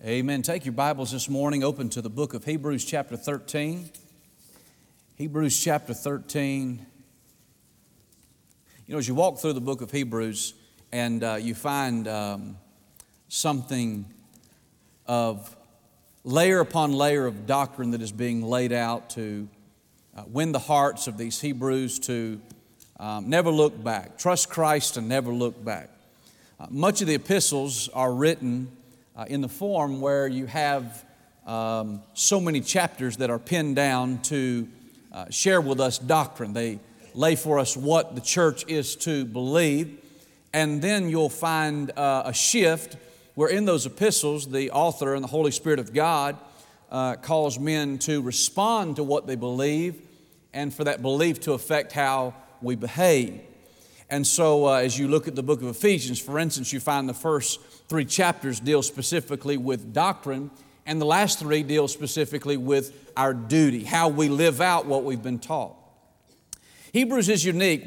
Amen. Take your Bibles this morning, open to the book of Hebrews chapter 13. Hebrews chapter 13. You know, as you walk through the book of Hebrews and you find something of layer upon layer of doctrine that is being laid out to win the hearts of these Hebrews to never look back. Trust Christ and never look back. Much of the epistles are written in the form where you have so many chapters that are pinned down to share with us doctrine. They lay for us what the church is to believe. And then you'll find a shift where in those epistles, the author and the Holy Spirit of God calls men to respond to what they believe and for that belief to affect how we behave. And so as you look at the book of Ephesians, for instance, you find the first 3 chapters deal specifically with doctrine, and the last 3 deal specifically with our duty, how we live out what we've been taught. Hebrews is unique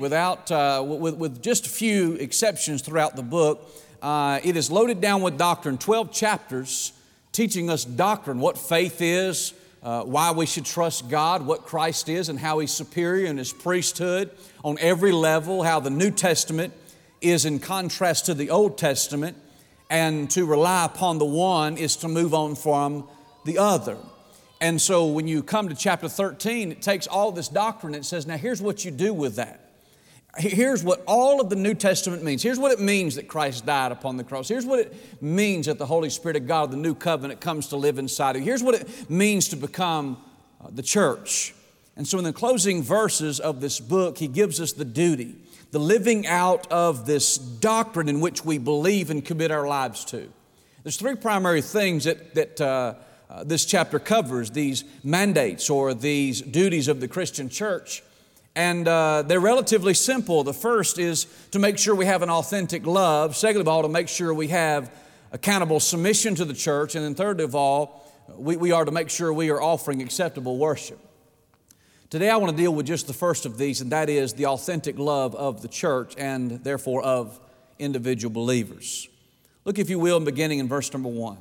with just a few exceptions throughout the book. It is loaded down with doctrine, 12 chapters teaching us doctrine, what faith is, why we should trust God, what Christ is and how He's superior in His priesthood on every level, how the New Testament is in contrast to the Old Testament, and to rely upon the one is to move on from the other. And so when you come to chapter 13, it takes all this doctrine and it says, now here's what you do with that. Here's what all of the New Testament means. Here's what it means that Christ died upon the cross. Here's what it means that the Holy Spirit of God, the new covenant, comes to live inside of you. Here's what it means to become the church. And so in the closing verses of this book, he gives us the duty, the living out of this doctrine in which we believe and commit our lives to. There's 3 primary things that this chapter covers, these mandates or these duties of the Christian church. And they're relatively simple. The first is to make sure we have an authentic love. Second of all, to make sure we have accountable submission to the church. And then third of all, we are to make sure we are offering acceptable worship. Today I want to deal with just the first of these, and that is the authentic love of the church and therefore of individual believers. Look, if you will, beginning in verse number 1.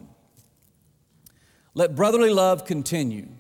Let brotherly love continue.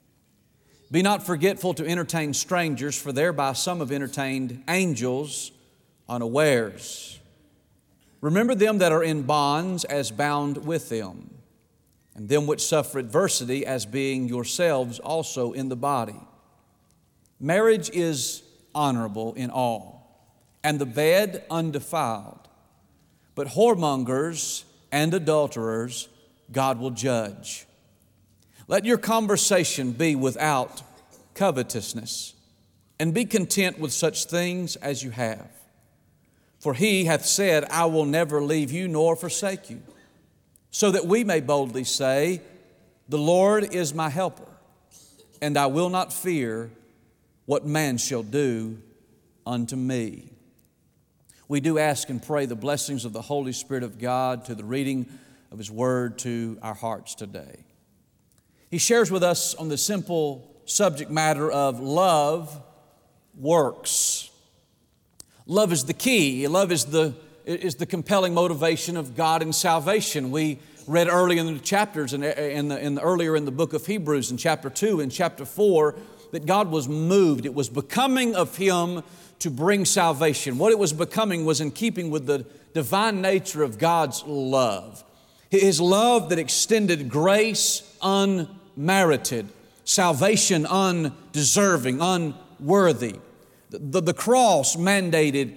Be not forgetful to entertain strangers, for thereby some have entertained angels unawares. Remember them that are in bonds as bound with them, and them which suffer adversity as being yourselves also in the body. Marriage is honorable in all, and the bed undefiled. But whoremongers and adulterers God will judge. Let your conversation be without covetousness, and be content with such things as you have. For He hath said, I will never leave you nor forsake you, so that we may boldly say, the Lord is my helper, and I will not fear what man shall do unto me. We do ask and pray the blessings of the Holy Spirit of God to the reading of His Word to our hearts today. He shares with us on the simple subject matter of love works. Love is the key. Love is the compelling motivation of God in salvation. We read early in the chapters earlier in the book of Hebrews in chapter 2 and chapter 4 that God was moved. It was becoming of Him to bring salvation. What it was becoming was in keeping with the divine nature of God's love. His love that extended grace unmerited, salvation undeserving, unworthy. The cross mandated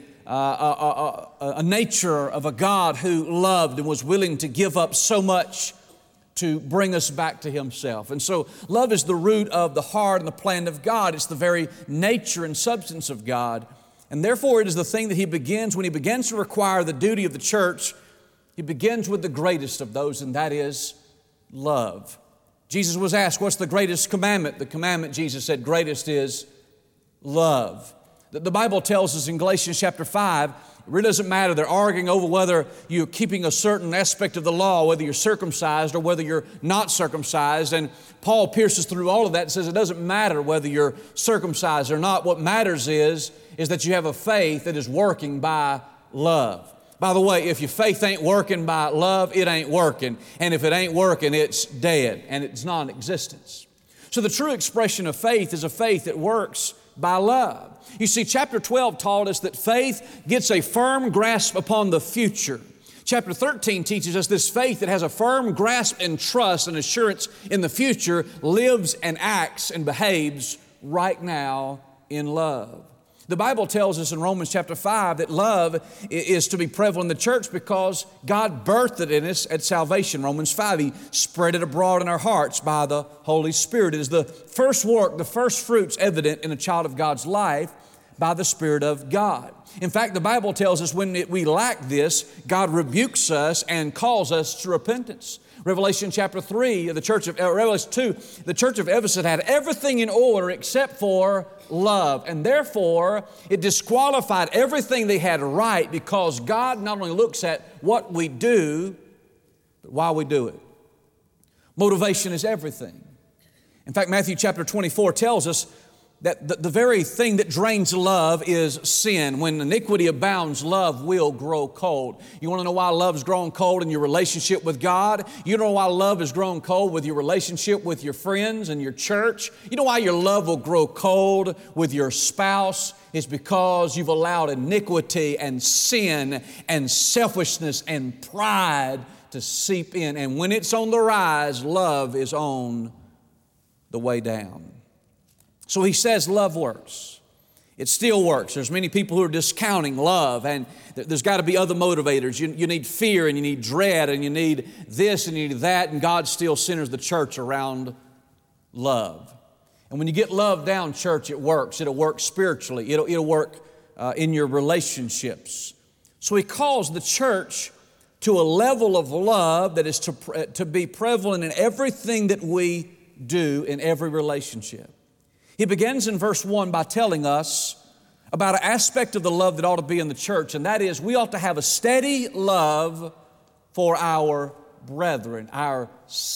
a nature of a God who loved and was willing to give up so much to bring us back to Himself. And so love is the root of the heart and the plan of God. It's the very nature and substance of God. And therefore it is the thing that He begins, when He begins to require the duty of the church, He begins with the greatest of those, and that is love. Jesus was asked, what's the greatest commandment? The commandment, Jesus said, greatest is love. The Bible tells us in Galatians chapter 5, it really doesn't matter. They're arguing over whether you're keeping a certain aspect of the law, whether you're circumcised or whether you're not circumcised. And Paul pierces through all of that and says it doesn't matter whether you're circumcised or not. What matters is that you have a faith that is working by love. By the way, if your faith ain't working by love, it ain't working. And if it ain't working, it's dead and it's non-existence. So the true expression of faith is a faith that works by love. You see, chapter 12 taught us that faith gets a firm grasp upon the future. Chapter 13 teaches us this faith that has a firm grasp and trust and assurance in the future lives and acts and behaves right now in love. The Bible tells us in Romans chapter 5 that love is to be prevalent in the church because God birthed it in us at salvation. Romans 5, He spread it abroad in our hearts by the Holy Spirit. It is the first work, the first fruits evident in a child of God's life by the Spirit of God. In fact, the Bible tells us when we lack this, God rebukes us and calls us to repentance. Revelation chapter 3, Revelation 2, the church of Ephesus had everything in order except for love. And therefore, it disqualified everything they had right because God not only looks at what we do, but why we do it. Motivation is everything. In fact, Matthew chapter 24 tells us that the very thing that drains love is sin. When iniquity abounds, love will grow cold. You want to know why love has grown cold in your relationship with God? You know why love has grown cold with your relationship with your friends and your church? You know why your love will grow cold with your spouse? It's because you've allowed iniquity and sin and selfishness and pride to seep in. And when it's on the rise, love is on the way down. So he says love works. It still works. There's many people who are discounting love, and there's got to be other motivators. You need fear, and you need dread, and you need this, and you need that, and God still centers the church around love. And when you get love down, church, it works. It'll work spiritually. It'll work in your relationships. So he calls the church to a level of love that is to be prevalent in everything that we do in every relationship. He begins in verse 1 by telling us about an aspect of the love that ought to be in the church, and that is we ought to have a steady love for our brethren, our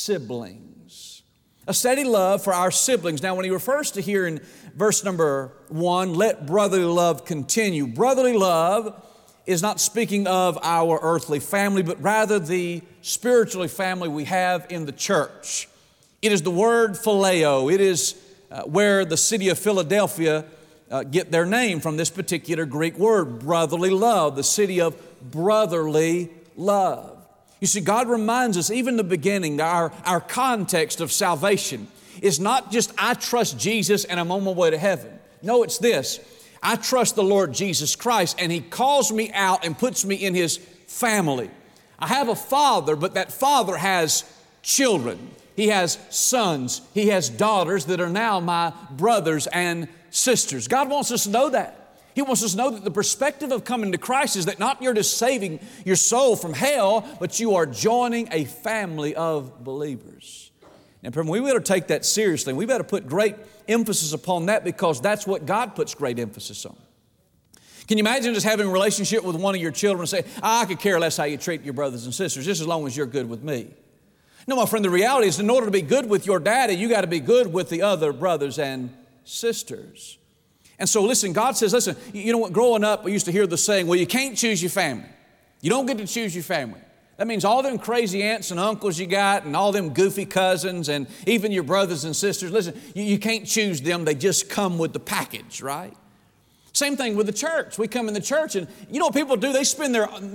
siblings. A steady love for our siblings. Now, when he refers to here in verse number 1, let brotherly love continue. Brotherly love is not speaking of our earthly family, but rather the spiritual family we have in the church. It is the word phileo. It is where the city of Philadelphia get their name from this particular Greek word, brotherly love, the city of brotherly love. You see, God reminds us, even in the beginning, our context of salvation is not just I trust Jesus and I'm on my way to heaven. No, it's this. I trust the Lord Jesus Christ and He calls me out and puts me in His family. I have a father, but that father has children. He has sons. He has daughters that are now my brothers and sisters. God wants us to know that. He wants us to know that the perspective of coming to Christ is that not you're just saving your soul from hell, but you are joining a family of believers. And we better take that seriously. We better put great emphasis upon that because that's what God puts great emphasis on. Can you imagine just having a relationship with one of your children and say, I could care less how you treat your brothers and sisters, just as long as you're good with me? No, my friend, the reality is in order to be good with your daddy, you got to be good with the other brothers and sisters. And so listen, God says, listen, you know what, growing up, we used to hear the saying, well, you can't choose your family. You don't get to choose your family. That means all them crazy aunts and uncles you got and all them goofy cousins and even your brothers and sisters, listen, you can't choose them. They just come with the package, right? Same thing with the church. We come in the church and you know what people do? They spend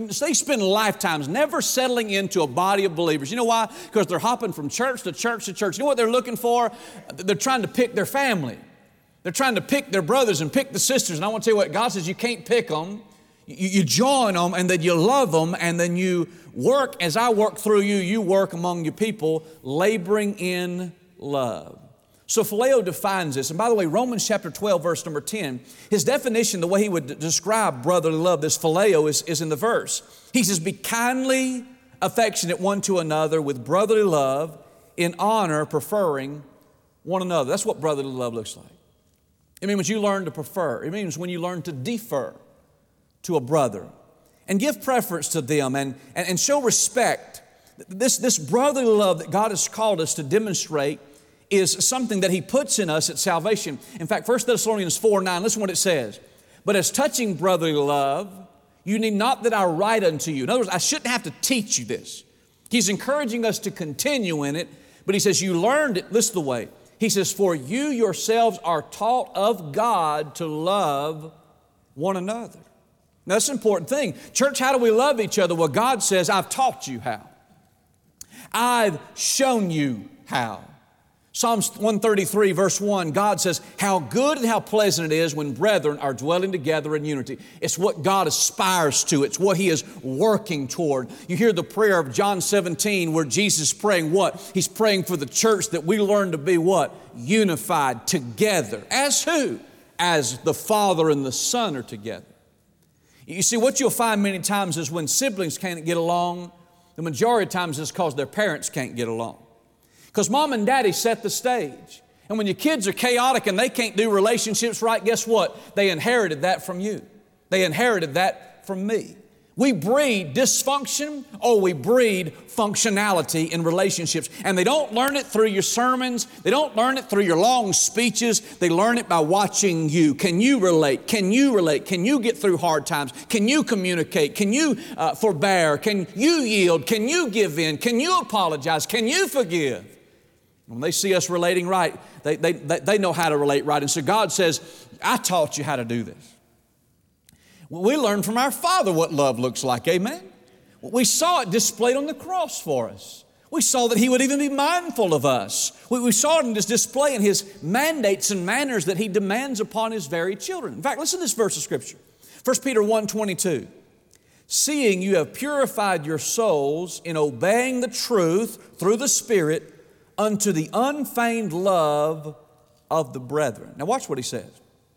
lifetimes never settling into a body of believers. You know why? Because they're hopping from church to church to church. You know what they're looking for? They're trying to pick their family. They're trying to pick their brothers and pick the sisters. And I want to tell you what, God says you can't pick them. You join them and then you love them and then you work as I work through you, you work among your people, laboring in love. So phileo defines this. And by the way, Romans chapter 12, verse number 10, his definition, the way he would describe brotherly love, this phileo is in the verse. He says, be kindly affectionate one to another with brotherly love, in honor, preferring one another. That's what brotherly love looks like. It means you learn to prefer. It means when you learn to defer to a brother and give preference to them and show respect. This brotherly love that God has called us to demonstrate is something that He puts in us at salvation. In fact, 1 Thessalonians 4:9, listen what it says. But as touching brotherly love, You need not that I write unto you. In other words, I shouldn't have to teach you this. He's encouraging us to continue in it, but he says, you learned it. Listen to the way. He says, for you yourselves are taught of God to love one another. Now, that's an important thing. Church, how do we love each other? Well, God says, I've taught you how. I've shown you how. Psalms 133 verse 1, God says, how good and how pleasant it is when brethren are dwelling together in unity. It's what God aspires to. It's what He is working toward. You hear the prayer of John 17 where Jesus is praying what? He's praying for the church that we learn to be what? Unified together. As who? As the Father and the Son are together. You see, what you'll find many times is when siblings can't get along, the majority of times it's because their parents can't get along. Because mom and daddy set the stage. And when your kids are chaotic and they can't do relationships right, guess what? They inherited that from you. They inherited that from me. We breed dysfunction or we breed functionality in relationships. And they don't learn it through your sermons. They don't learn it through your long speeches. They learn it by watching you. Can you relate? Can you relate? Can you get through hard times? Can you communicate? Can you forbear? Can you yield? Can you give in? Can you apologize? Can you forgive? When they see us relating right, they know how to relate right. And so God says, I taught you how to do this. We learned from our Father what love looks like, amen? We saw it displayed on the cross for us. We saw that He would even be mindful of us. We saw it in His display in His mandates and manners that He demands upon His very children. In fact, listen to this verse of Scripture. 1 Peter 1:22. Seeing you have purified your souls in obeying the truth through the Spirit unto the unfeigned love of the brethren. Now watch what he says.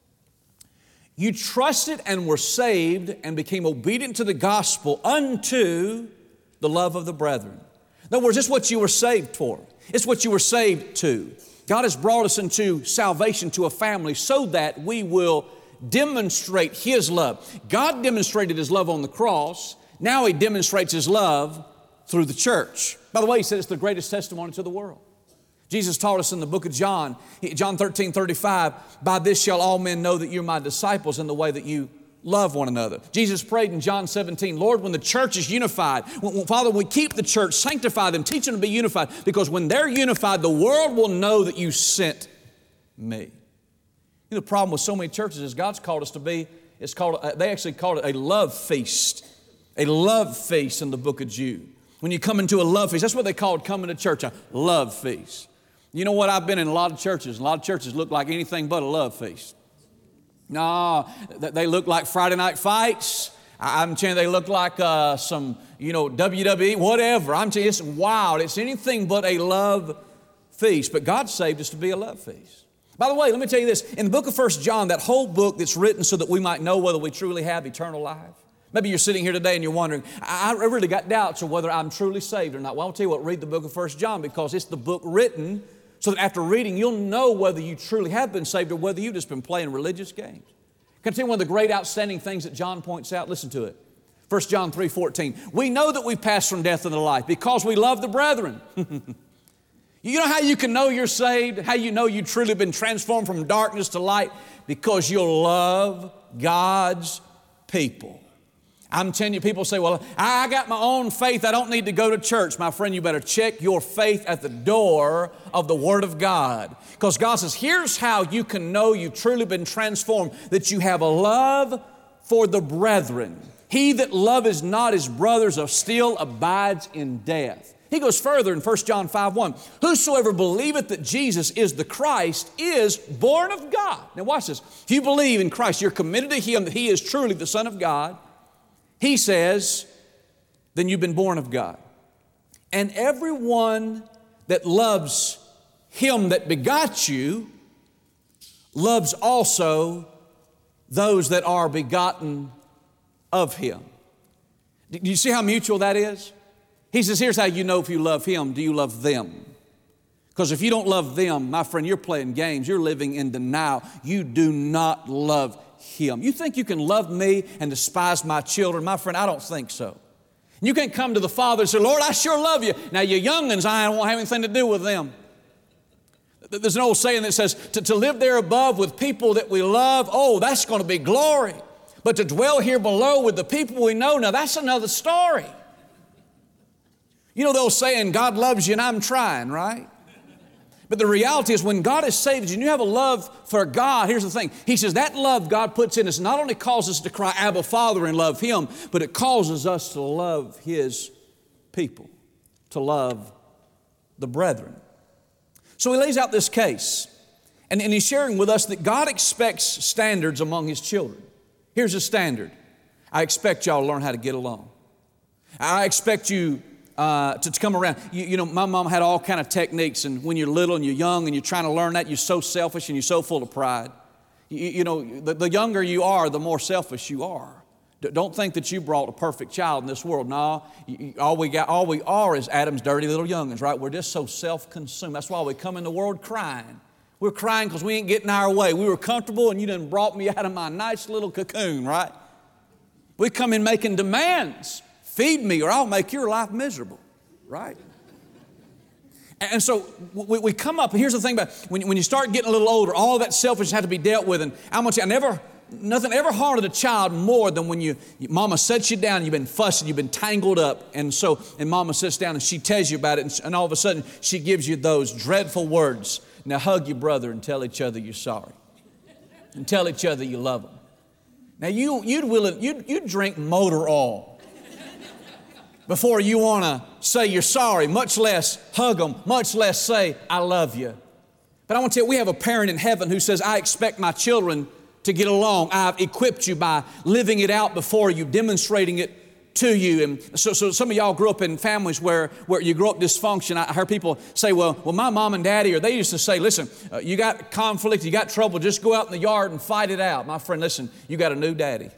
You trusted and were saved and became obedient to the gospel unto the love of the brethren. In other words, it's what you were saved for. It's what you were saved to. God has brought us into salvation to a family so that we will demonstrate His love. God demonstrated His love on the cross. Now He demonstrates His love through the church. By the way, He said it's the greatest testimony to the world. Jesus taught us in the book of John, John 13:35, by this shall all men know that you're my disciples in the way that you love one another. Jesus prayed in John 17, Lord, when the church is unified, Father, we keep the church, sanctify them, teach them to be unified, because when they're unified, the world will know that you sent me. You know, the problem with so many churches is God's called us to be, they actually called it a love feast. A love feast in the book of Jude. When you come into a love feast, that's what they called coming to church, a love feast. You know what? I've been in a lot of churches. A lot of churches look like anything but a love feast. No, they look like Friday night fights. I'm telling you, they look like some, WWE, whatever. I'm telling you, it's wild. It's anything but a love feast. But God saved us to be a love feast. By the way, let me tell you this. In the book of 1 John, that whole book that's written so that we might know whether we truly have eternal life. Maybe you're sitting here today and you're wondering, I really got doubts of whether I'm truly saved or not. Well, I'll tell you what, read the book of 1 John because it's the book written so that after reading, you'll know whether you truly have been saved or whether you've just been playing religious games. Can I tell you one of the great outstanding things that John points out? Listen to it. 1 John 3:14. We know that we've passed from death into life because we love the brethren. You know how you can know you're saved? How you know you've truly been transformed from darkness to light? Because you'll love God's people. I'm telling you, people say, well, I got my own faith. I don't need to go to church. My friend, you better check your faith at the door of the Word of God. Because God says, here's how you can know you've truly been transformed, that you have a love for the brethren. He that loveth not his brothers still abides in death. He goes further in 1 John 5:1. Whosoever believeth that Jesus is the Christ is born of God. Now watch this. If you believe in Christ, you're committed to Him, that He is truly the Son of God. He says, then you've been born of God. And everyone that loves Him that begot you loves also those that are begotten of Him. Do you see how mutual that is? He says, here's how you know if you love Him. Do you love them? Because if you don't love them, my friend, you're playing games. You're living in denial. You do not love Him. You think you can love me and despise my children? My friend, I don't think so. You can't come to the Father and say, Lord, I sure love you. Now, your young'uns, I don't have anything to do with them. There's an old saying that says, to live there above with people that we love, oh, that's going to be glory. But to dwell here below with the people we know, now that's another story. You know the old saying, God loves you and I'm trying, right? But the reality is when God has saved you and you have a love for God, here's the thing. He says that love God puts in us not only causes us to cry, Abba, Father, and love Him, but it causes us to love His people, to love the brethren. So he lays out this case, and he's sharing with us that God expects standards among His children. Here's a standard. I expect y'all to learn how to get along. I expect you to come around. You know, my mom had all kind of techniques, and when you're little and you're young and you're trying to learn that, you're so selfish and you're so full of pride. You know, the younger you are, the more selfish you are. Don't think that you brought a perfect child in this world. No, all we are is Adam's dirty little youngins, right? We're just so self-consumed. That's why we come in the world crying. We're crying because we ain't getting our way. We were comfortable and you done brought me out of my nice little cocoon, right? We come in making demands. Feed me or I'll make your life miserable, right? And so we come up, and here's the thing about when you start getting a little older, all that selfishness had to be dealt with. And I'm going to tell you, nothing ever harmed a child more than when mama sets you down, you've been fussing, you've been tangled up. And mama sits down and she tells you about it, and all of a sudden she gives you those dreadful words. Now hug your brother and tell each other you're sorry. And tell each other you love them. Now you'd drink motor oil before you want to say you're sorry, much less hug them, much less say, I love you. But I want to tell you, we have a parent in heaven who says, I expect my children to get along. I've equipped you by living it out before you, demonstrating it to you. And so some of y'all grew up in families where you grew up dysfunction. I heard people say, well, my mom and daddy, or they used to say, listen, you got conflict, you got trouble, just go out in the yard and fight it out. My friend, listen, you got a new daddy.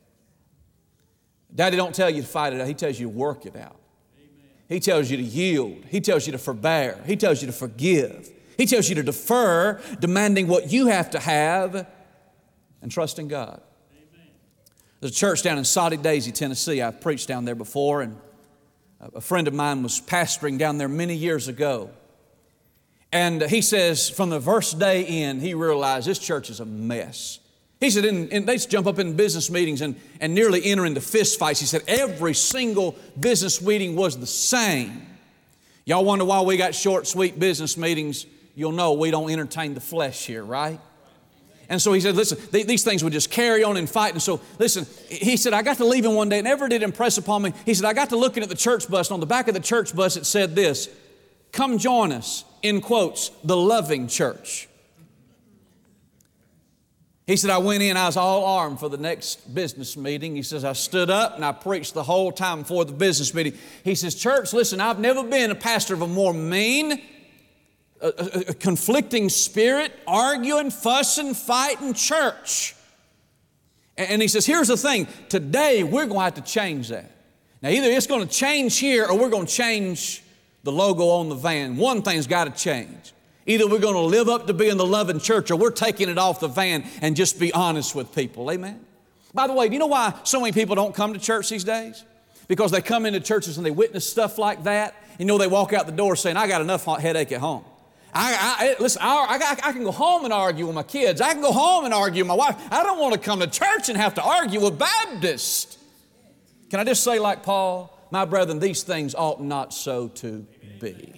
Daddy don't tell you to fight it out. He tells you to work it out. Amen. He tells you to yield. He tells you to forbear. He tells you to forgive. He tells you to defer, demanding what you have to have, and trust in God. Amen. There's a church down in Soddy Daisy, Tennessee. I've preached down there before, and a friend of mine was pastoring down there many years ago. And he says from the first day in, he realized this church is a mess. He said, and they jump up in business meetings and nearly enter into fist fights. He said, every single business meeting was the same. Y'all wonder why we got short, sweet business meetings? You'll know we don't entertain the flesh here, right? And so he said, listen, these things would just carry on and fight. And so, listen, he said, I got to leaving one day. It never did impress upon me. He said, I got to looking at the church bus, and on the back of the church bus it said this, come join us, in quotes, the loving church. He said, I went in, I was all armed for the next business meeting. He says, I stood up and I preached the whole time before the business meeting. He says, church, listen, I've never been a pastor of a more mean, a conflicting spirit, arguing, fussing, fighting church. And he says, here's the thing, today we're going to have to change that. Now either it's going to change here or we're going to change the logo on the van. One thing's got to change. Either we're going to live up to being the loving church or we're taking it off the van and just be honest with people. Amen? By the way, do you know why so many people don't come to church these days? Because they come into churches and they witness stuff like that. You know, they walk out the door saying, I got enough headache at home. Listen, I can go home and argue with my kids. I can go home and argue with my wife. I don't want to come to church and have to argue with Baptists. Can I just say like Paul, my brethren, these things ought not so to be.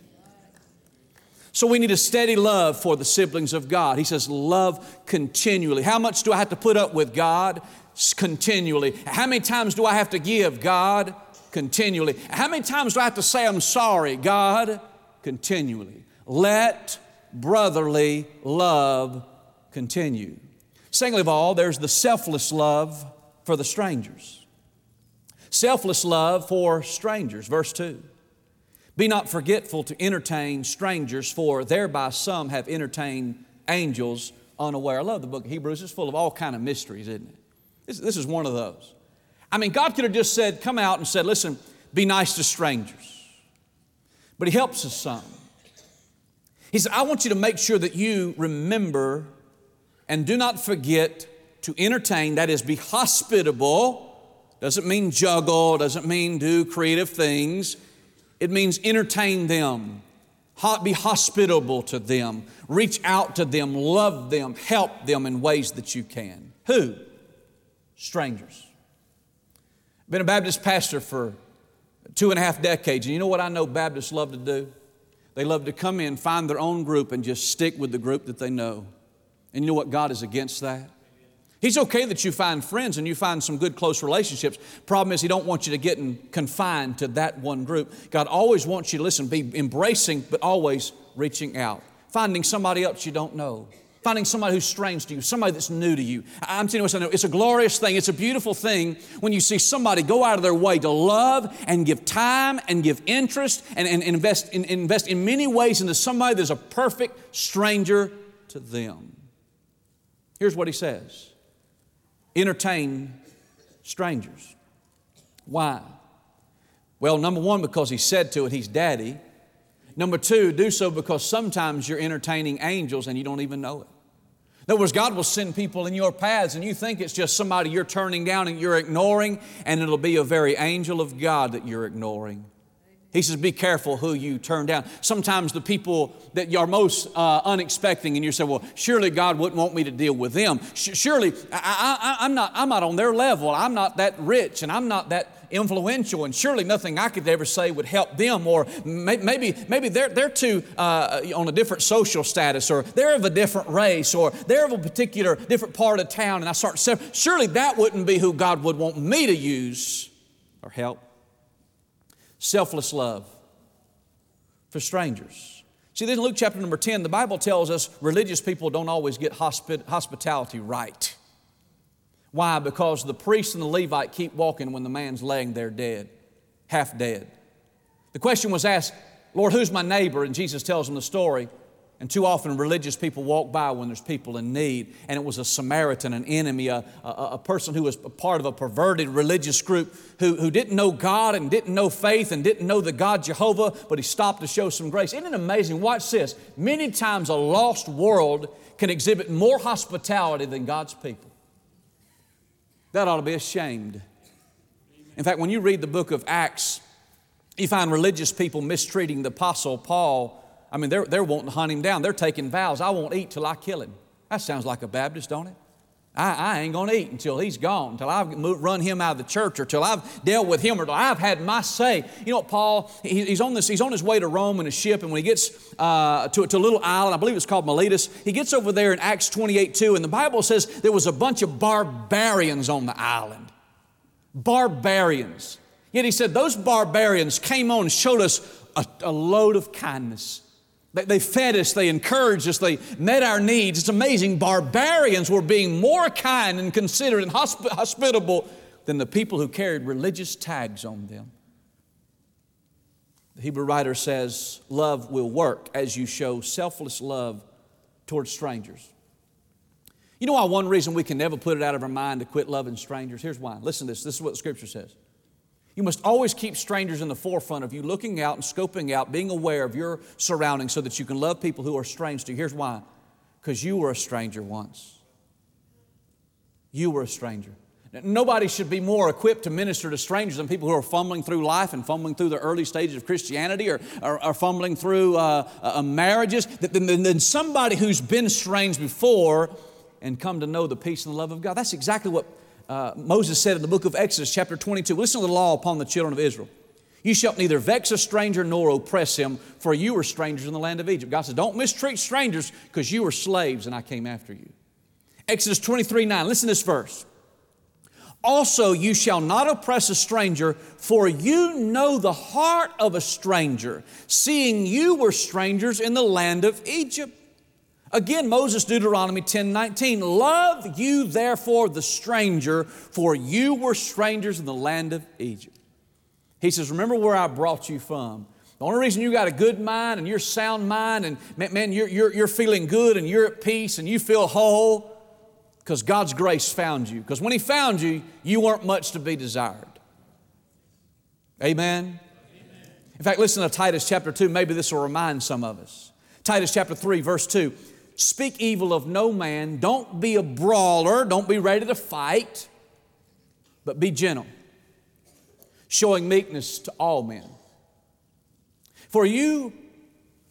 So we need a steady love for the siblings of God. He says, love continually. How much do I have to put up with God? Continually. How many times do I have to give God? Continually. How many times do I have to say I'm sorry? God? Continually. Let brotherly love continue. Secondly of all, there's the selfless love for the strangers. Selfless love for strangers. Verse 2. Be not forgetful to entertain strangers, for thereby some have entertained angels unaware. I love the book of Hebrews. It's full of all kind of mysteries, isn't it? This is one of those. I mean, God could have just said, come out and said, listen, be nice to strangers. But He helps us some. He said, I want you to make sure that you remember and do not forget to entertain, that is, be hospitable. Doesn't mean juggle, doesn't mean do creative things. It means entertain them, be hospitable to them, reach out to them, love them, help them in ways that you can. Who? strangers. Been a Baptist pastor for 2.5 decades, and you know what I know Baptists love to do? They love to come in, find their own group, and just stick with the group that they know. And you know what? God is against that. He's okay that you find friends and you find some good close relationships. Problem is He don't want you to get confined to that one group. God always wants you to listen, be embracing, but always reaching out. Finding somebody else you don't know. Finding somebody who's strange to you, somebody that's new to you. I'm telling you what, it's a glorious thing. It's a beautiful thing when you see somebody go out of their way to love and give time and give interest and invest in many ways into somebody that's a perfect stranger to them. Here's what He says. Entertain strangers. Why? Well, number one, because He said to it, He's Daddy. Number two, do so because sometimes you're entertaining angels and you don't even know it. In other words, God will send people in your paths and you think it's just somebody you're turning down and you're ignoring, and it'll be a very angel of God that you're ignoring. He says, be careful who you turn down. Sometimes the people that you're most unexpecting, and you say, well, surely God wouldn't want me to deal with them. Surely I'm not on their level. I'm not that rich and I'm not that influential, and surely nothing I could ever say would help them, or maybe they're too on a different social status, or they're of a different race, or they're of a particular different part of town, and I start to say, surely that wouldn't be who God would want me to use or help. Selfless love for strangers. See, in Luke chapter number 10, the Bible tells us religious people don't always get hospitality right. Why? Because the priest and the Levite keep walking when the man's laying there dead, half dead. The question was asked, Lord, who's my neighbor? And Jesus tells them the story. And too often religious people walk by when there's people in need. And it was a Samaritan, an enemy, a person who was a part of a perverted religious group who didn't know God and didn't know faith and didn't know the God Jehovah, but he stopped to show some grace. Isn't it amazing? Watch this. Many times a lost world can exhibit more hospitality than God's people. That ought to be ashamed. In fact, when you read the book of Acts, you find religious people mistreating the Apostle Paul. I mean, they're wanting to hunt him down. They're taking vows. I won't eat till I kill him. That sounds like a Baptist, don't it? I ain't going to eat until he's gone, until I've run him out of the church, or till I've dealt with him, or till I've had my say. You know what, Paul, he's on his way to Rome in a ship, and when he gets to a little island, I believe it's called Miletus, he gets over there in Acts 28:2, and the Bible says there was a bunch of barbarians on the island. Barbarians. Yet he said those barbarians came on and showed us a load of kindness. They fed us, they encouraged us, they met our needs. It's amazing. Barbarians were being more kind and considerate and hospitable than the people who carried religious tags on them. The Hebrew writer says, love will work as you show selfless love towards strangers. You know why one reason we can never put it out of our mind to quit loving strangers? Here's why. Listen to this. This is what the Scripture says. You must always keep strangers in the forefront of you, looking out and scoping out, being aware of your surroundings so that you can love people who are strange to you. Here's why. Because you were a stranger once. You were a stranger. Nobody should be more equipped to minister to strangers than people who are fumbling through life and fumbling through the early stages of Christianity, or fumbling through marriages, than somebody who's been strange before and come to know the peace and the love of God. That's exactly what Moses said in the book of Exodus chapter 22. Listen to the law upon the children of Israel. You shall neither vex a stranger nor oppress him, for you were strangers in the land of Egypt. God says, don't mistreat strangers, because you were slaves and I came after you. Exodus 23:9. Listen to this verse. Also you shall not oppress a stranger, for you know the heart of a stranger, seeing you were strangers in the land of Egypt. Again, Moses, Deuteronomy 10:19, love you therefore the stranger, for you were strangers in the land of Egypt. He says, remember where I brought you from. The only reason you got a good mind and you're sound mind and man, you're feeling good and you're at peace and you feel whole, because God's grace found you. Because when He found you, you weren't much to be desired. Amen? In fact, listen to Titus chapter 2. Maybe this will remind some of us. Titus chapter 3, verse 2. Speak evil of no man. Don't be a brawler. Don't be ready to fight. But be gentle, showing meekness to all men. For you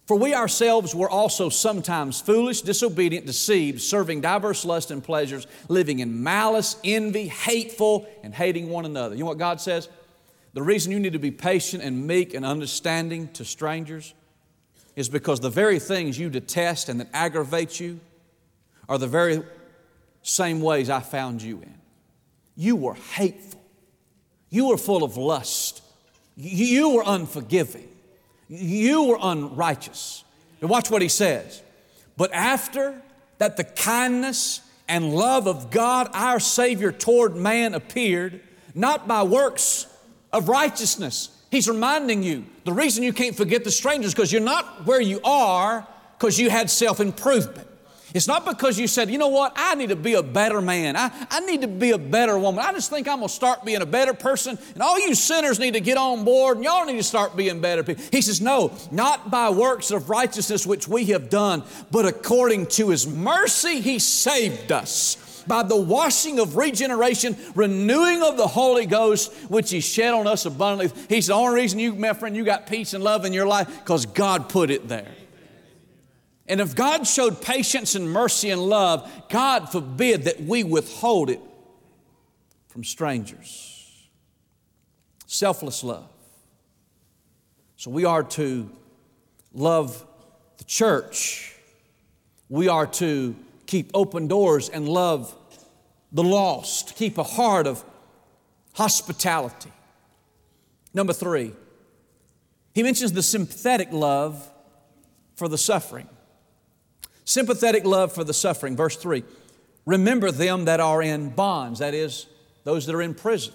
For we ourselves were also sometimes foolish, disobedient, deceived, serving diverse lusts and pleasures, living in malice, envy, hateful, and hating one another. You know what God says? The reason you need to be patient and meek and understanding to strangers is because the very things you detest and that aggravate you are the very same ways I found you in. You were hateful. You were full of lust. You were unforgiving. You were unrighteous. And watch what he says. But after that the kindness and love of God, our Savior, toward man appeared, not by works of righteousness. He's reminding you, the reason you can't forget the strangers is because you're not where you are because you had self-improvement. It's not because you said, you know what, I need to be a better man. I need to be a better woman. I just think I'm going to start being a better person, and all you sinners need to get on board, and y'all need to start being better people. He says, no, not by works of righteousness which we have done, but according to His mercy He saved us by the washing of regeneration, renewing of the Holy Ghost, which He shed on us abundantly. He's the only reason you, my friend, you got peace and love in your life because God put it there. And if God showed patience and mercy and love, God forbid that we withhold it from strangers. Selfless love. So we are to love the church. We are to keep open doors and love the lost. Keep a heart of hospitality. Number 3, he mentions the sympathetic love for the suffering. Sympathetic love for the suffering. Verse 3, remember them that are in bonds, that is, those that are in prison,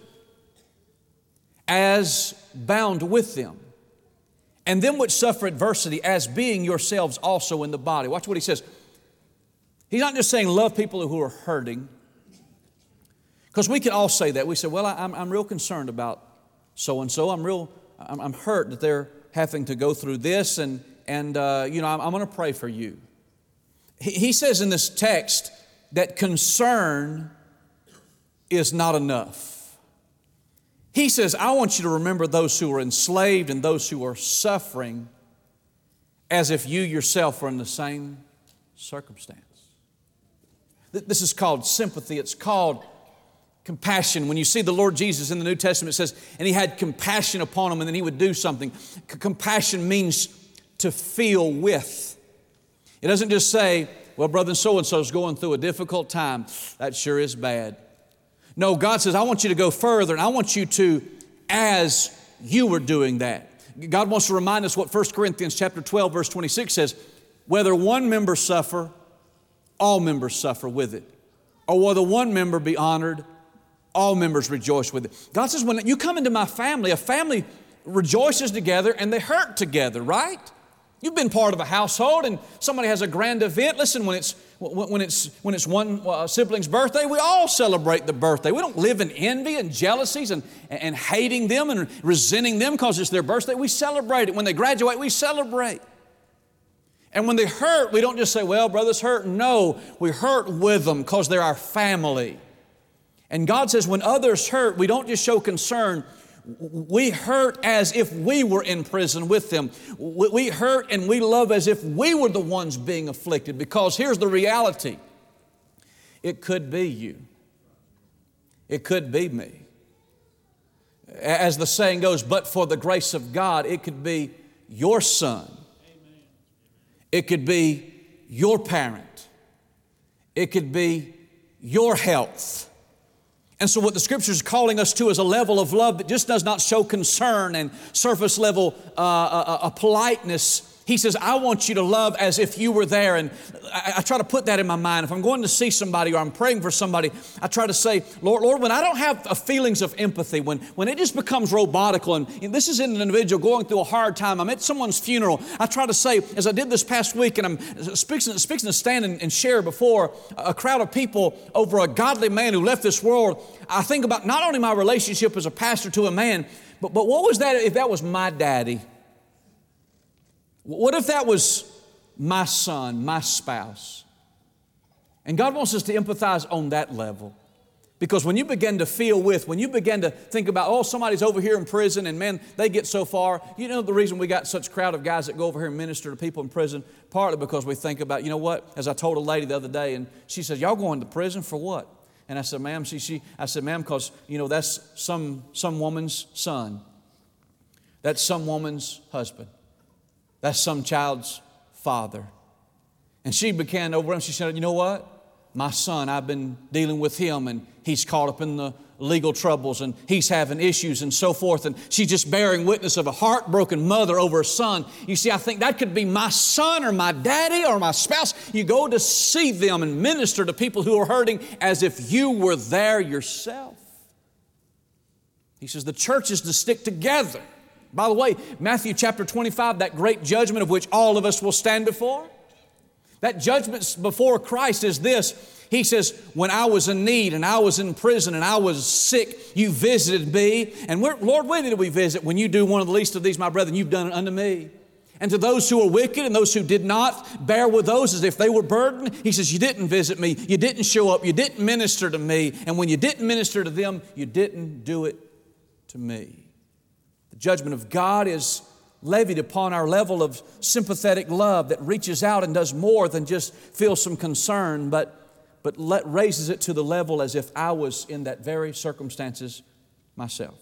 as bound with them, and them which suffer adversity, as being yourselves also in the body. Watch what he says. He's not just saying love people who are hurting, because we can all say that. We say, well, I'm real concerned about so-and-so. I'm hurt that they're having to go through this, and I'm going to pray for you. He says in this text that concern is not enough. He says, I want you to remember those who are enslaved and those who are suffering as if you yourself were in the same circumstance. This is called sympathy. It's called compassion. When you see the Lord Jesus in the New Testament, it says, and He had compassion upon them, and then He would do something. Compassion means to feel with. It doesn't just say, well, brother so-and-so is going through a difficult time. That sure is bad. No, God says, I want you to go further, and I want you to, as you were doing that. God wants to remind us what 1 Corinthians chapter 12, verse 26 says, whether one member suffer, all members suffer with it. Or whether one member be honored, all members rejoice with it. God says, when you come into my family, a family rejoices together and they hurt together, right? You've been part of a household and somebody has a grand event. Listen, when it's one sibling's birthday, we all celebrate the birthday. We don't live in envy and jealousies and hating them and resenting them because it's their birthday. We celebrate it. When they graduate, we celebrate. And when they hurt, we don't just say, well, brother's hurt. No, we hurt with them because they're our family. And God says when others hurt, we don't just show concern. We hurt as if we were in prison with them. We hurt and we love as if we were the ones being afflicted, because here's the reality. It could be you. It could be me. As the saying goes, but for the grace of God, it could be your son. It could be your parent. It could be your health. And so what the Scripture is calling us to is a level of love that just does not show concern and surface level a politeness. He says, I want you to love as if you were there. And I try to put that in my mind. If I'm going to see somebody or I'm praying for somebody, I try to say, Lord, when I don't have feelings of empathy, when it just becomes robotical, and this is an individual going through a hard time, I'm at someone's funeral, I try to say, as I did this past week, and I'm speaking to stand and share before a crowd of people over a godly man who left this world, I think about not only my relationship as a pastor to a man, but what was that if that was my daddy? What if that was my son, my spouse? And God wants us to empathize on that level. Because when you begin to when you begin to think about, oh, somebody's over here in prison and man, they get so far. You know the reason we got such a crowd of guys that go over here and minister to people in prison? Partly because we think about, you know what, as I told a lady the other day, and she says, y'all going to prison for what? And I said, ma'am, I said, ma'am, because, you know, that's some woman's son. That's some woman's husband. That's some child's father. And she began over him. She said, you know what? My son, I've been dealing with him and he's caught up in the legal troubles and he's having issues and so forth. And she's just bearing witness of a heartbroken mother over a son. You see, I think that could be my son or my daddy or my spouse. You go to see them and minister to people who are hurting as if you were there yourself. He says the church is to stick together. By the way, Matthew chapter 25, that great judgment of which all of us will stand before. That judgment before Christ is this. He says, when I was in need and I was in prison and I was sick, you visited me. And Lord, when did we visit? When you do one of the least of these, my brethren, you've done it unto me. And to those who are wicked and those who did not, bear with those as if they were burdened. He says, you didn't visit me. You didn't show up. You didn't minister to me. And when you didn't minister to them, you didn't do it to me. The judgment of God is levied upon our level of sympathetic love that reaches out and does more than just feel some concern, but raises it to the level as if I was in that very circumstances myself.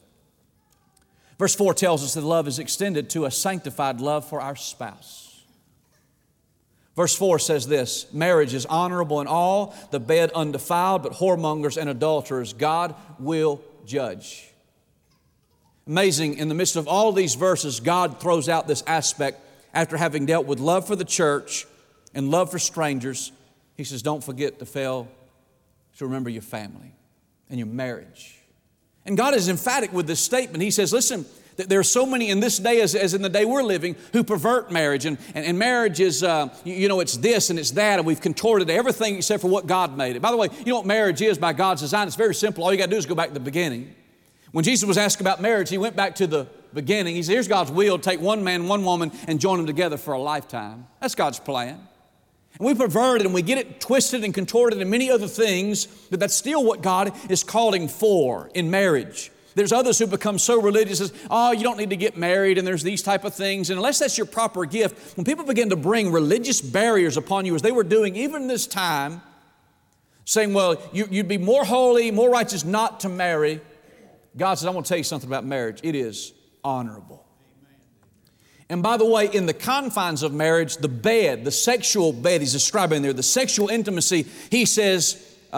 Verse 4 tells us that love is extended to a sanctified love for our spouse. Verse 4 says this, marriage is honorable in all, the bed undefiled, but whoremongers and adulterers God will judge. Amazing, in the midst of all these verses, God throws out this aspect after having dealt with love for the church and love for strangers. He says, don't forget to fail to remember your family and your marriage. And God is emphatic with this statement. He says, listen, there are so many in this day as in the day we're living who pervert marriage. And marriage is, it's this and it's that, and we've contorted everything except for what God made it. By the way, you know what marriage is by God's design? It's very simple. All you got to do is go back to the beginning. When Jesus was asked about marriage, He went back to the beginning. He said, here's God's will, take one man, one woman, and join them together for a lifetime. That's God's plan. And we pervert it and we get it twisted and contorted and many other things, but that's still what God is calling for in marriage. There's others who become so religious as, oh, you don't need to get married, and there's these type of things. And unless that's your proper gift, when people begin to bring religious barriers upon you as they were doing even this time, saying, well, you'd be more holy, more righteous not to marry, God says, I want to tell you something about marriage. It is honorable. And by the way, in the confines of marriage, the bed, the sexual bed He's describing there, the sexual intimacy, He says,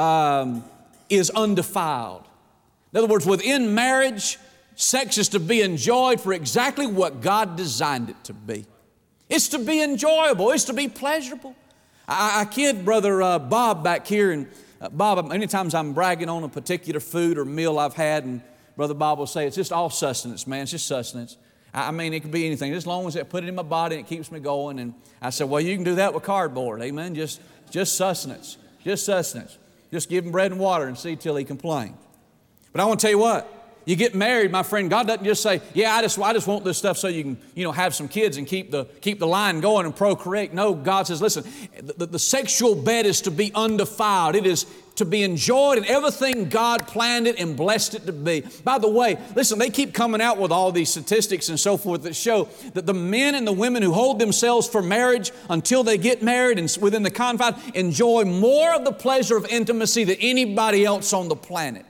is undefiled. In other words, within marriage, sex is to be enjoyed for exactly what God designed it to be. It's to be enjoyable. It's to be pleasurable. I kid Brother Bob back here, and Bob, many times I'm bragging on a particular food or meal I've had, and Brother Bob will say, it's just all sustenance, man. It's just sustenance. I mean, it could be anything. As long as I put it in my body and it keeps me going. And I said, well, you can do that with cardboard. Amen. Just sustenance. Just sustenance. Just give him bread and water and see till he complains. But I want to tell you what. You get married, my friend, God doesn't just say, yeah, I just want this stuff so you can, have some kids and keep the line going and procreate. No, God says, listen, the sexual bed is to be undefiled. It is to be enjoyed in everything God planned it and blessed it to be. By the way, listen, they keep coming out with all these statistics and so forth that show that the men and the women who hold themselves for marriage until they get married and within the confines enjoy more of the pleasure of intimacy than anybody else on the planet.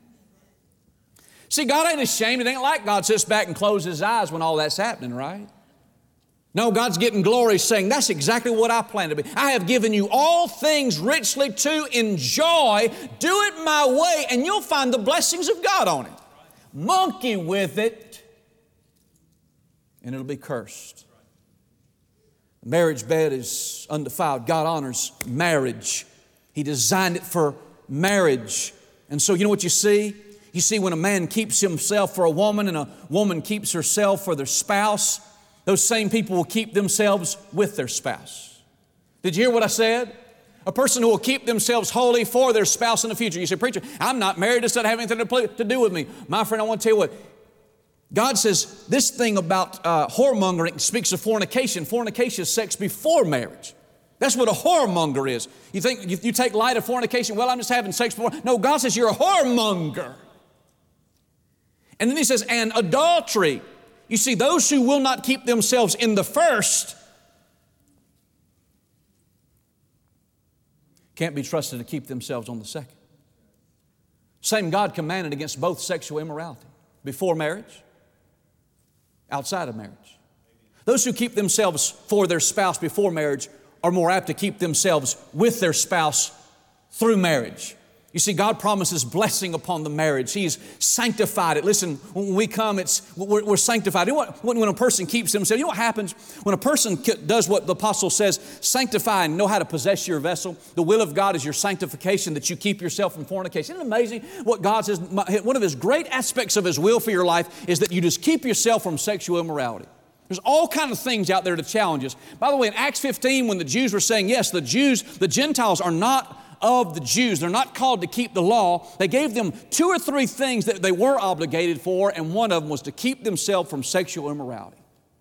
See, God ain't ashamed. It ain't like God sits back and closes His eyes when all that's happening, right? No, God's getting glory saying, that's exactly what I plan to be. I have given you all things richly to enjoy. Do it my way, and you'll find the blessings of God on it. Monkey with it, and it'll be cursed. The marriage bed is undefiled. God honors marriage. He designed it for marriage. And so you know what you see? You see, when a man keeps himself for a woman and a woman keeps herself for their spouse, those same people will keep themselves with their spouse. Did you hear what I said? A person who will keep themselves holy for their spouse in the future. You say, preacher, I'm not married. This doesn't have anything to do with me. My friend, I want to tell you what. God says this thing about whoremongering speaks of fornication. Fornication is sex before marriage. That's what a whoremonger is. You think you take light of fornication, well, I'm just having sex before. No, God says you're a whoremonger. And then he says, and adultery. You see, those who will not keep themselves in the first can't be trusted to keep themselves on the second. Same God commanded against both sexual immorality, before marriage, outside of marriage. Those who keep themselves for their spouse before marriage are more apt to keep themselves with their spouse through marriage. You see, God promises blessing upon the marriage. He's sanctified it. Listen, when we come, we're sanctified. You know what, when a person keeps himself, you know what happens? When a person does what the apostle says, sanctify and know how to possess your vessel. The will of God is your sanctification, that you keep yourself from fornication. Isn't it amazing what God says? One of His great aspects of His will for your life is that you just keep yourself from sexual immorality. There's all kinds of things out there to challenge us. By the way, in Acts 15, when the Jews were saying, yes, the Gentiles are not of the Jews. They're not called to keep the law. They gave them 2 or 3 things that they were obligated for, and one of them was to keep themselves from sexual immorality.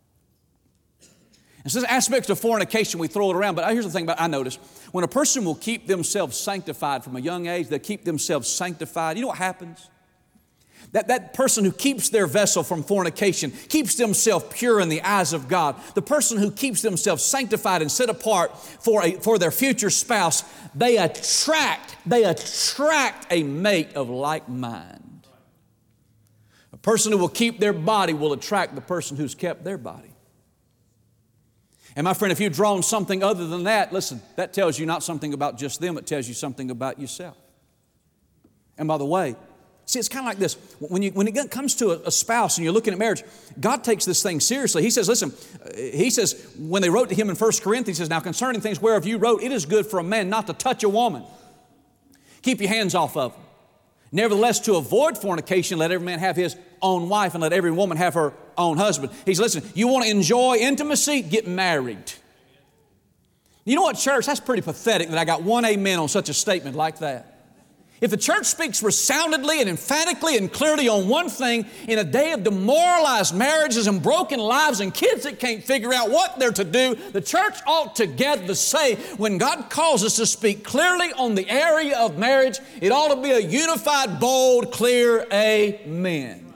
And so aspects of fornication, we throw it around, but here's the thing I notice. When a person will keep themselves sanctified from a young age, they keep themselves sanctified, you know what happens? That person who keeps their vessel from fornication, keeps themselves pure in the eyes of God. The person who keeps themselves sanctified and set apart for their future spouse, they attract a mate of like mind. A person who will keep their body will attract the person who's kept their body. And my friend, if you've drawn something other than that, listen, that tells you not something about just them, it tells you something about yourself. And by the way, see, it's kind of like this. When it comes to a spouse and you're looking at marriage, God takes this thing seriously. He says, listen, when they wrote to him in 1 Corinthians, he says, now concerning things whereof you wrote, it is good for a man not to touch a woman. Keep your hands off of them. Nevertheless, to avoid fornication, let every man have his own wife and let every woman have her own husband. He says, listen, you want to enjoy intimacy? Get married. You know what, church? That's pretty pathetic that I got one amen on such a statement like that. If the church speaks resoundedly and emphatically and clearly on one thing in a day of demoralized marriages and broken lives and kids that can't figure out what they're to do, the church ought together to say, when God calls us to speak clearly on the area of marriage, it ought to be a unified, bold, clear amen.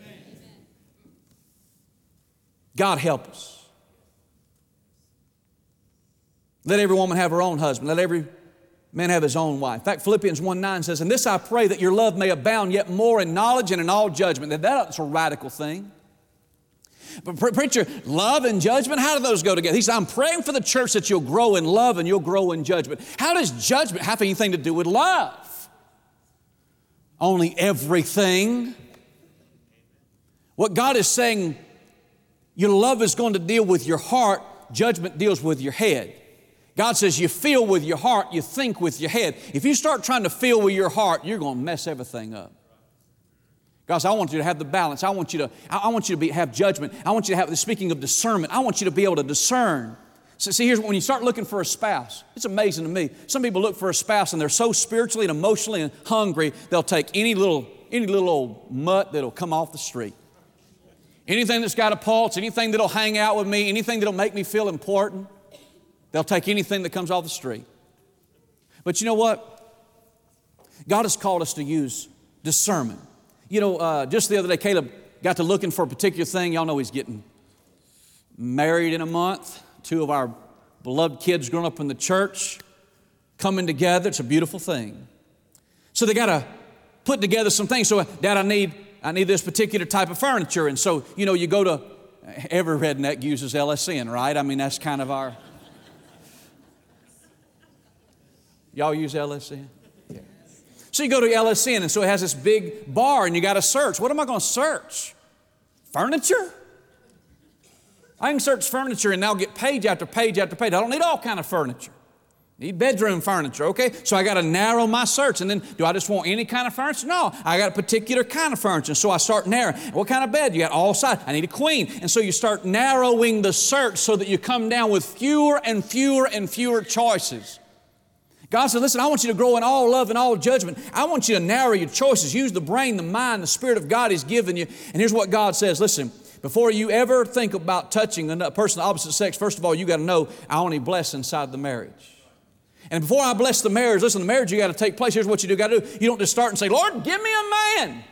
God help us. Let every woman have her own husband. Let every man have his own wife. In fact, Philippians 1:9 says, and this I pray that your love may abound yet more in knowledge and in all judgment. Now, that's a radical thing. But preacher, love and judgment, how do those go together? He said, I'm praying for the church that you'll grow in love and you'll grow in judgment. How does judgment have anything to do with love? Only everything. What God is saying, your love is going to deal with your heart, judgment deals with your head. God says you feel with your heart, you think with your head. If you start trying to feel with your heart, you're going to mess everything up. God says, I want you to have the balance. I want you to have judgment. I want you to have, speaking of discernment, I want you to be able to discern. So see, here's when you start looking for a spouse, it's amazing to me. Some people look for a spouse and they're so spiritually and emotionally and hungry, they'll take any little old mutt that'll come off the street. Anything that's got a pulse, anything that'll hang out with me, anything that'll make me feel important. They'll take anything that comes off the street. But you know what? God has called us to use discernment. You know, just the other day, Caleb got to looking for a particular thing. Y'all know he's getting married in a month. 2 of our beloved kids growing up in the church, coming together. It's a beautiful thing. So they got to put together some things. So, Dad, I need this particular type of furniture. And so, you know, you go to, every redneck uses LSN, right? I mean, that's kind of our... Y'all use LSN? Yeah. So you go to LSN, and so it has this big bar, and you got to search. What am I going to search? Furniture? I can search furniture, and I'll get page after page after page. I don't need all kind of furniture. I need bedroom furniture, okay? So I got to narrow my search, and then do I just want any kind of furniture? No, I got a particular kind of furniture, so I start narrowing. What kind of bed? You got all sides. I need a queen. And so you start narrowing the search so that you come down with fewer and fewer and fewer choices. God said, listen, I want you to grow in all love and all judgment. I want you to narrow your choices. Use the brain, the mind, the Spirit of God He's given you. And here's what God says. Listen, Before you ever think about touching a person of the opposite sex, first of all, you got to know I only bless inside the marriage. And before I bless the marriage, listen, the marriage you got to take place. Here's what you do. Got to do. You don't just start and say, Lord, give me a man.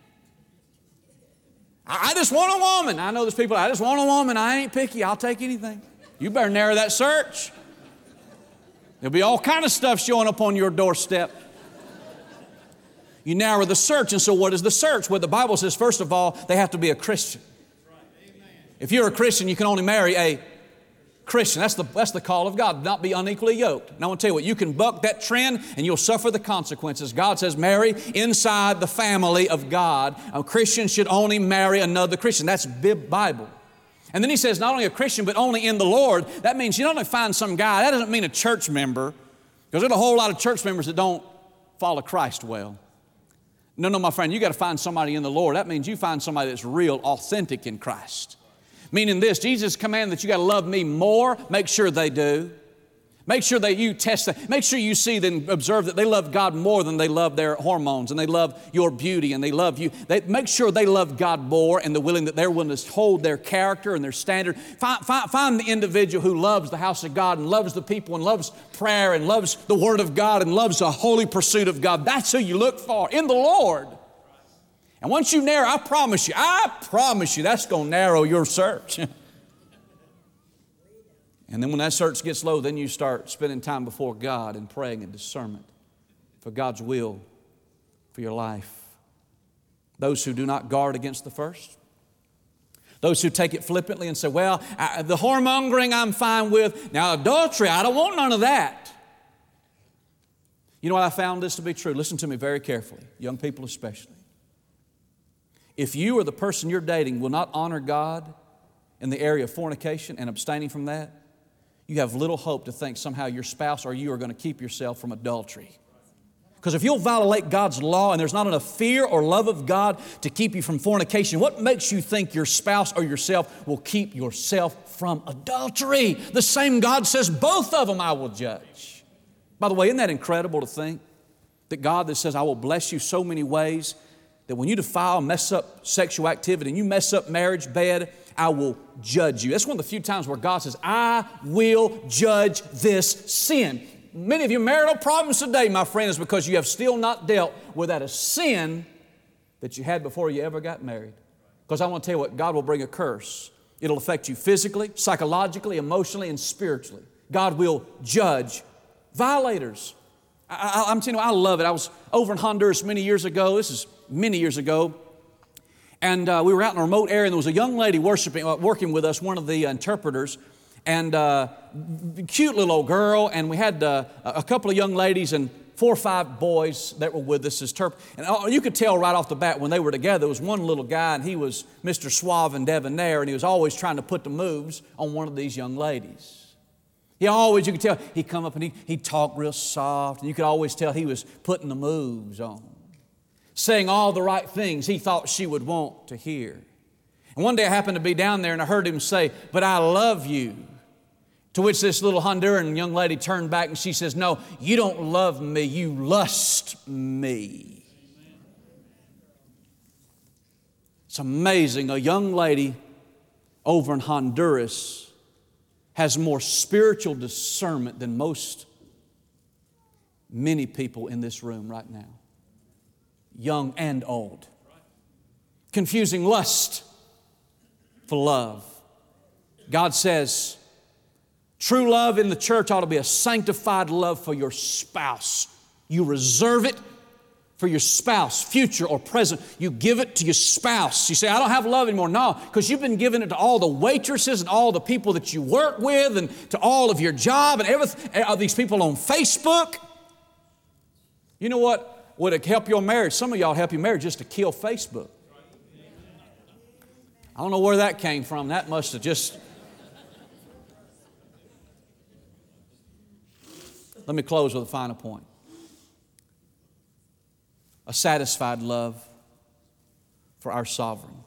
I just want a woman. I know there's people, I just want a woman. I ain't picky. I'll take anything. You better narrow that search. There'll be all kind of stuff showing up on your doorstep. You narrow the search, and so what is the search? Well, the Bible says, first of all, they have to be a Christian. If you're a Christian, you can only marry a Christian. That's the call of God, not be unequally yoked. And I want to tell you what, you can buck that trend and you'll suffer the consequences. God says marry inside the family of God. A Christian should only marry another Christian. That's Bible. And then he says not only a Christian, but only in the Lord. That means you don't only find some guy. That doesn't mean a church member, because there's a whole lot of church members that don't follow Christ well. No, my friend, you got to find somebody in the Lord. That means you find somebody that's real, authentic in Christ. Meaning this, Jesus commanded that you got to love me more. Make sure they do. Make sure that you test that. Make sure you see and observe that they love God more than they love their hormones, and they love your beauty, and they love you. Make sure they love God more, and they're willing to hold their character and their standard. Find the individual who loves the house of God and loves the people and loves prayer and loves the Word of God and loves a holy pursuit of God. That's who you look for in the Lord. And once you narrow, I promise you, that's going to narrow your search. And then when that search gets low, then you start spending time before God and praying and discernment for God's will for your life. Those who do not guard against the first. Those who take it flippantly and say, well, the whoremongering I'm fine with. Now adultery, I don't want none of that. You know what, I found this to be true. Listen to me very carefully, young people especially. If you or the person you're dating will not honor God in the area of fornication and abstaining from that, you have little hope to think somehow your spouse or you are going to keep yourself from adultery. Because if you'll violate God's law and there's not enough fear or love of God to keep you from fornication, what makes you think your spouse or yourself will keep yourself from adultery? The same God says, both of them I will judge. By the way, isn't that incredible to think that God that says, I will bless you so many ways, that when you defile, mess up sexual activity, and you mess up marriage bed, I will judge you. That's one of the few times where God says, I will judge this sin. Many of your marital problems today, my friend, is because you have still not dealt with that sin that you had before you ever got married. Because I want to tell you what, God will bring a curse. It'll affect you physically, psychologically, emotionally, and spiritually. God will judge violators. I'm telling you, I love it. I was over in Honduras many years ago. This is many years ago. And we were out in a remote area, and there was a young lady working with us, one of the interpreters, and cute little old girl, and we had a couple of young ladies and 4 or 5 boys that were with us as interpreters. And you could tell right off the bat when they were together, there was one little guy, and he was Mr. Suave and debonair, and he was always trying to put the moves on one of these young ladies. You could tell, he'd come up and he'd talk real soft, and you could always tell he was putting the moves on, saying all the right things he thought she would want to hear. And one day I happened to be down there and I heard him say, but I love you. To which this little Honduran young lady turned back and she says, no, you don't love me, you lust me. It's amazing. A young lady over in Honduras has more spiritual discernment than many people in this room right now. Young and old. Confusing lust for love. God says, true love in the church ought to be a sanctified love for your spouse. You reserve it for your spouse, future or present. You give it to your spouse. You say, I don't have love anymore. No, because you've been giving it to all the waitresses and all the people that you work with and to all of your job and everything, these people on Facebook. You know what would help your marriage? Some of y'all help your marriage just to kill Facebook. I don't know where that came from. That must have just... Let me close with a final point. A satisfied love for our sovereign.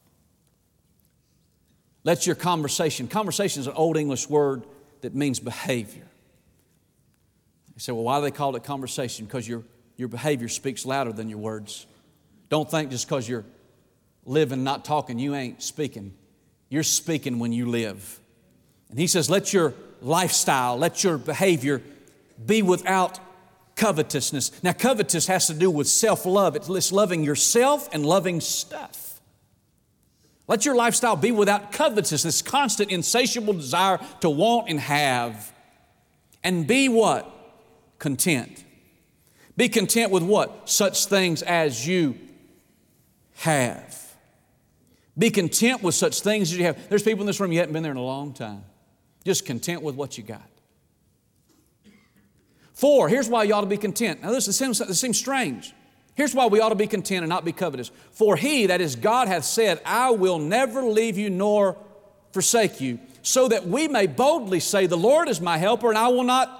Let your conversation is an old English word that means behavior. You say, well, why do they call it conversation? Because your behavior speaks louder than your words. Don't think just because you're living, not talking, you ain't speaking You're speaking when you live. And He says, let your lifestyle, let your behavior be without covetousness. Now, covetous has to do with self-love. It's loving yourself and loving stuff. Let your lifestyle be without covetousness, constant, insatiable desire to want and have. And be what? Content. Be content with what? Such things as you have. Be content with such things as you have. There's people in this room, you haven't been there in a long time. Just content with what you got. 4, here's why you ought to be content. Now this seems strange. Here's why we ought to be content and not be covetous. For He, that is God, hath said, I will never leave you nor forsake you, so that we may boldly say, the Lord is my helper, and I will not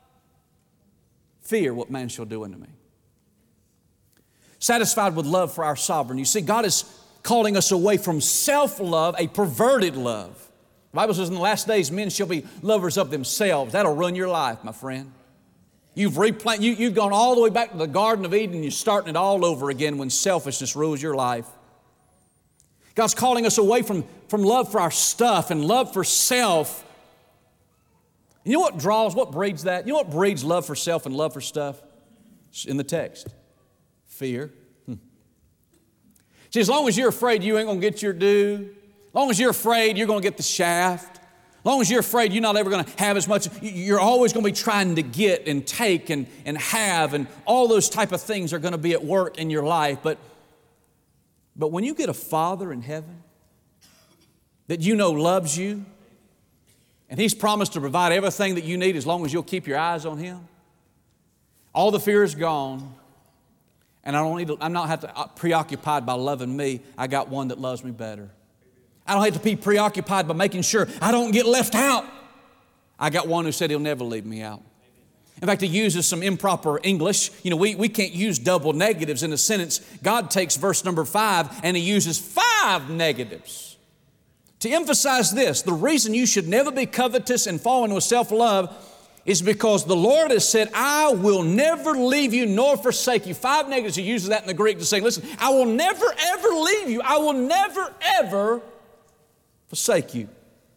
fear what man shall do unto me. Satisfied with love for our sovereign. You see, God is calling us away from self-love, a perverted love. The Bible says in the last days, men shall be lovers of themselves. That'll run your life, my friend. You've gone all the way back to the Garden of Eden and you're starting it all over again when selfishness rules your life. God's calling us away from love for our stuff and love for self. You know what breeds that? You know what breeds love for self and love for stuff? It's in the text. Fear. See, as long as you're afraid you ain't going to get your due, as long as you're afraid you're going to get the shaft, as long as you're afraid you're not ever going to have as much, you're always going to be trying to get and take and have, and all those type of things are going to be at work in your life. But when you get a Father in heaven that you know loves you, and He's promised to provide everything that you need as long as you'll keep your eyes on Him, all the fear is gone. And I'm not have to preoccupied by loving me. I got one that loves me better. I don't have to be preoccupied by making sure I don't get left out. I got one who said He'll never leave me out. In fact, He uses some improper English. You know, we can't use double negatives in a sentence. God takes verse number 5 and He uses 5 negatives to emphasize this. The reason you should never be covetous and fall into self-love is because the Lord has said, I will never leave you nor forsake you. 5 negatives. He uses that in the Greek to say, listen, I will never ever leave you. I will never ever forsake you.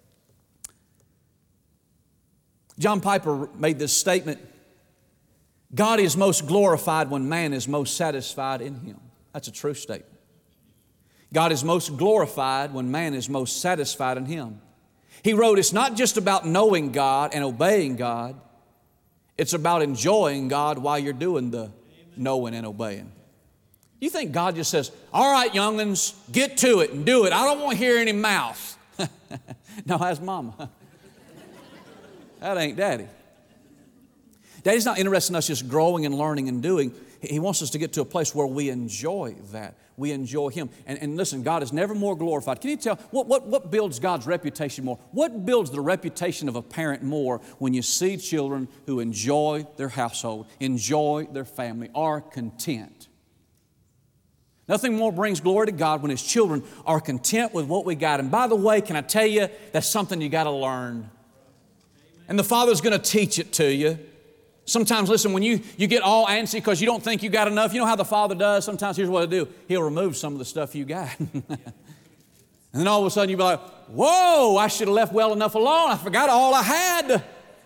John Piper made this statement, God is most glorified when man is most satisfied in Him. That's a true statement. God is most glorified when man is most satisfied in Him. He wrote, it's not just about knowing God and obeying God. It's about enjoying God while you're doing the knowing and obeying. You think God just says, all right, young'uns, get to it and do it. I don't want to hear any mouth. No, that's Mama. That ain't Daddy. Daddy's not interested in us just growing and learning and doing. He wants us to get to a place where we enjoy that. We enjoy Him. And listen, God is never more glorified. Can you tell, what builds God's reputation more? What builds the reputation of a parent more when you see children who enjoy their household, enjoy their family, are content? Nothing more brings glory to God when His children are content with what we got. And by the way, can I tell you, that's something you got to learn. And the Father's going to teach it to you. Sometimes, listen, when you get all antsy because you don't think you got enough, you know how the Father does? Sometimes here's what He'll do. He'll remove some of the stuff you got. And then all of a sudden you'll be like, whoa, I should have left well enough alone. I forgot all I had.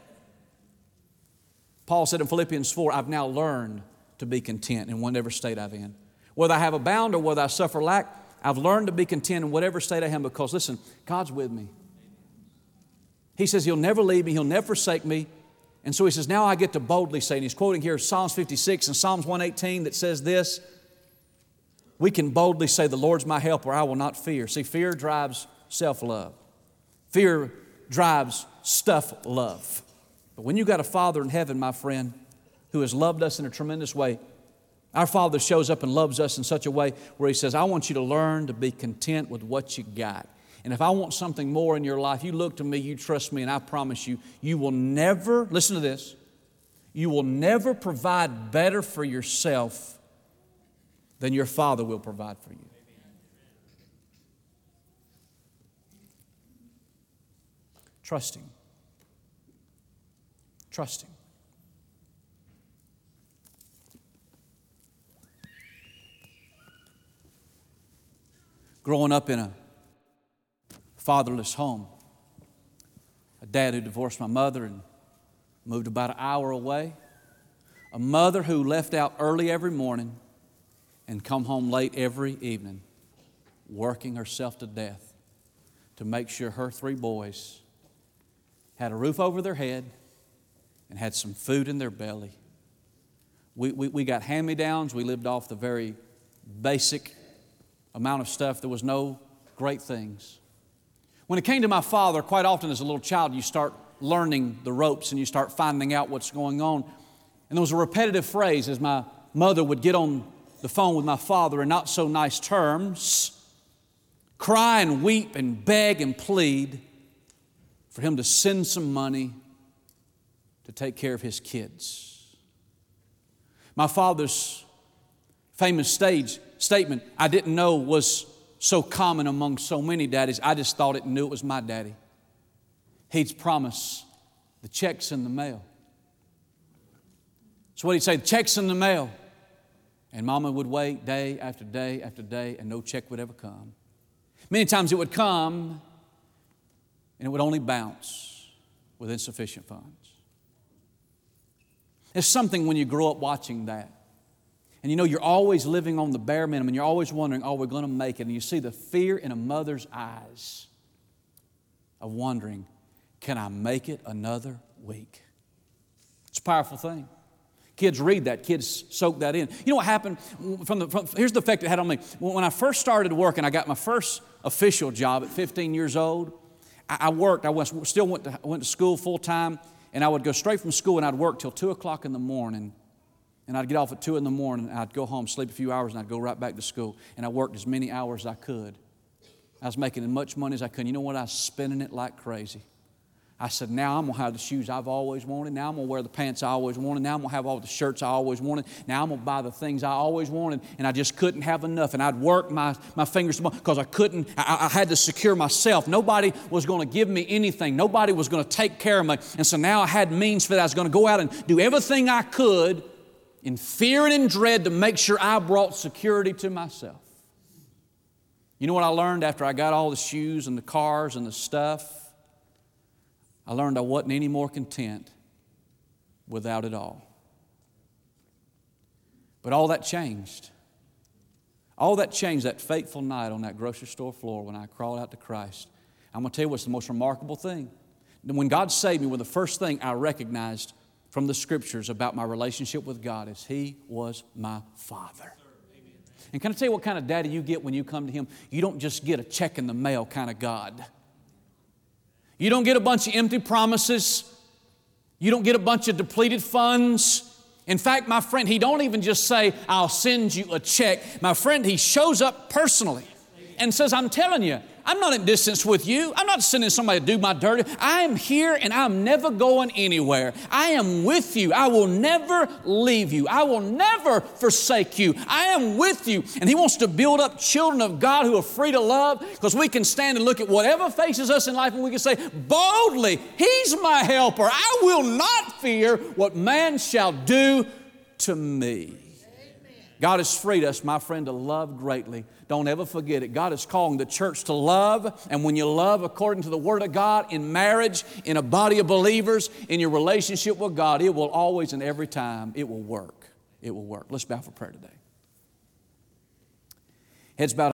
Paul said in Philippians 4, I've now learned to be content in whatever state I'm in. Whether I have abound or whether I suffer lack, I've learned to be content in whatever state I am because, listen, God's with me. He says He'll never leave me. He'll never forsake me. And so He says, now I get to boldly say, and he's quoting here Psalms 56 and Psalms 118 that says this, we can boldly say, the Lord's my helper, I will not fear. See, fear drives self-love. Fear drives stuff love. But when you got a Father in heaven, my friend, who has loved us in a tremendous way, our Father shows up and loves us in such a way where He says, I want you to learn to be content with what you got. And if I want something more in your life, you look to me, you trust me, and I promise you, you will never, listen to this, you will never provide better for yourself than your Father will provide for you. Trusting. Trusting. Growing up in a fatherless home. A dad who divorced my mother and moved about an hour away. A mother who left out early every morning and come home late every evening, working herself to death to make sure her 3 boys had a roof over their head and had some food in their belly. We got hand-me-downs. We lived off the very basic amount of stuff. There was no great things. When it came to my father, quite often as a little child, you start learning the ropes and you start finding out what's going on. And there was a repetitive phrase as my mother would get on the phone with my father in not so nice terms, cry and weep and beg and plead for him to send some money to take care of his kids. My father's famous statement, I didn't know was so common among so many daddies. I just thought it and knew it was my daddy. He'd promise the check's in the mail. So what he'd say, the check's in the mail. And Mama would wait day after day after day and no check would ever come. Many times it would come and it would only bounce with insufficient funds. There's something when you grow up watching that. And you know you're always living on the bare minimum and you're always wondering, are we going to make it? And you see the fear in a mother's eyes of wondering, can I make it another week? It's a powerful thing. Kids read that. Kids soak that in. You know what happened? Here's the effect it had on me. When I first started working, I got my first official job at 15 years old. I worked. I went to school full time, and I would go straight from school, and I'd work till 2 o'clock in the morning. And I'd get off at 2 in the morning, and I'd go home, sleep a few hours, and I'd go right back to school. And I worked as many hours as I could. I was making as much money as I could. You know what? I was spending it like crazy. I said, now I'm going to have the shoes I've always wanted. Now I'm going to wear the pants I always wanted. Now I'm going to have all the shirts I always wanted. Now I'm going to buy the things I always wanted. And I just couldn't have enough. And I'd work my fingers because I had to secure myself. Nobody was going to give me anything. Nobody was going to take care of me. And so now I had means for that. I was going to go out and do everything I could in fear and in dread to make sure I brought security to myself. You know what I learned after I got all the shoes and the cars and the stuff? I learned I wasn't any more content without it all. But all that changed. All that changed that fateful night on that grocery store floor when I crawled out to Christ. I'm going to tell you what's the most remarkable thing. When God saved me, the first thing I recognized from the Scriptures about my relationship with God is He was my Father. And can I tell you what kind of daddy you get when you come to Him? You don't just get a check in the mail kind of God. You don't get a bunch of empty promises. You don't get a bunch of depleted funds. In fact, my friend, He don't even just say, I'll send you a check. My friend, He shows up personally and says, I'm telling you, I'm not in distance with you. I'm not sending somebody to do my dirty. I am here and I'm never going anywhere. I am with you. I will never leave you. I will never forsake you. I am with you. And He wants to build up children of God who are free to love, because we can stand and look at whatever faces us in life and we can say boldly, He's my helper. I will not fear what man shall do to me. God has freed us, my friend, to love greatly. Don't ever forget it. God is calling the church to love, and when you love according to the Word of God, in marriage, in a body of believers, in your relationship with God, it will always and every time, it will work. It will work. Let's bow for prayer today. Heads bowed.